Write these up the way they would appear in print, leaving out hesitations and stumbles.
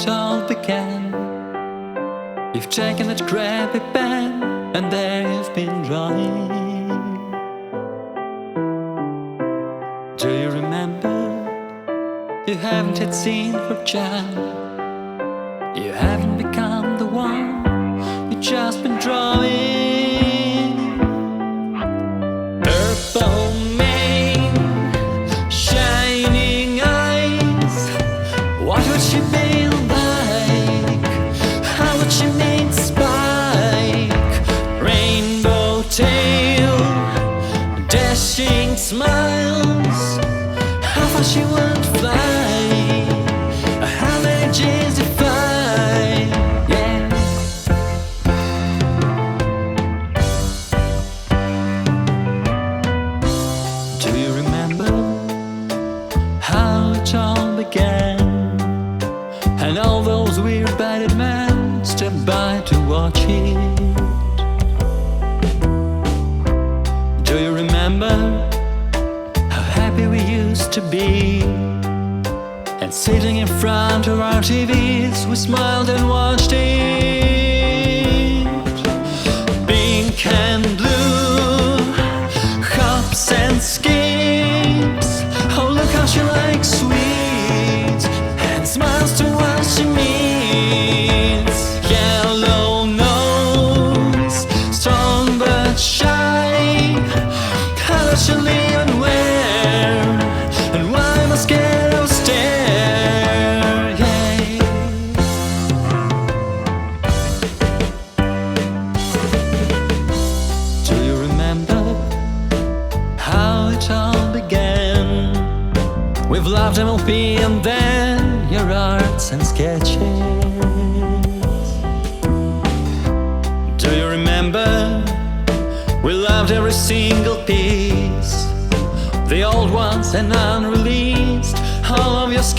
it all began. You've taken that crappy pen and there you've been drawing. Do you remember? You haven't yet seen for Jan. You haven't become the one. You've just been drawing. Purple mane, shining eyes. What would she be like? How would she need spike? Rainbow tail, dashing smiles. How far she would fly? How many G's defy? Yeah. Do you remember how it all began? And all those weird bearded men stood by to watch it. Do you remember how happy we used to be? And sitting in front of our TVs, we smiled and watched it. Pink and blue, hops and skips. Oh, look how she likes sweets and smiles to what she meets. Yellow nose, strong but shy. How does she live and where? And why am I scared of stare? Yeah. Do you remember how it all began? With love, MLP, and then your arts and sketches. Do you remember? We loved every single piece, the old ones and unreleased, all of your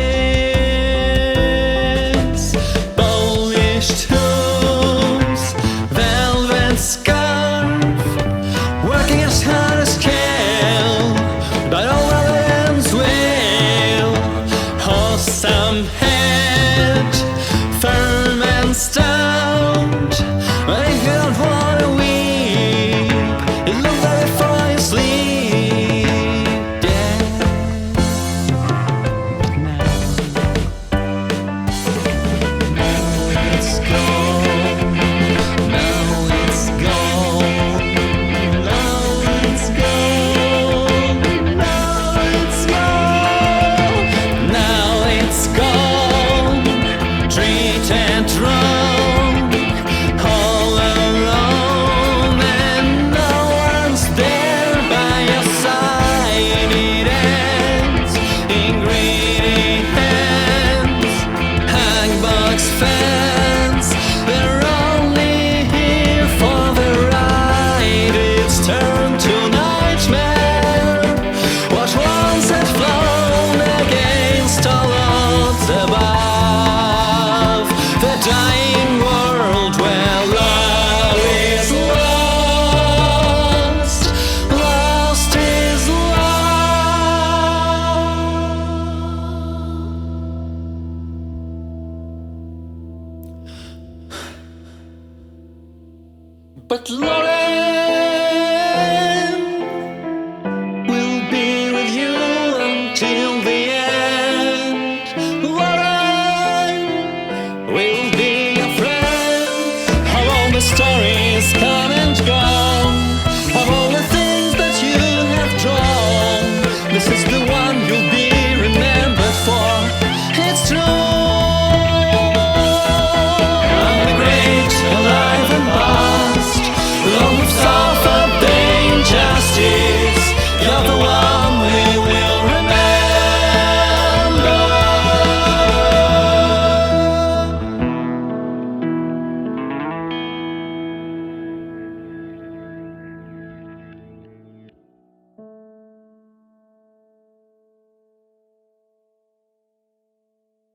sketches. Polished hooves, velvet scarf, working as hard as can, but all our ends will. Awesome head, firm and stout, but if you don't wanna weep, it looks like before you sleep. Yeah. Now it's gone. Now it's gone. Now it's gone. Now it's gone. Now it's gone. Treated wrong, all alone, and no one's there by your side. It ends in greedy hands, hangbox fans. They're only here for the ride. It's turned to nightmare. What once had flown against all odds above, the dying world where love is lost, lost is lost. But Lord,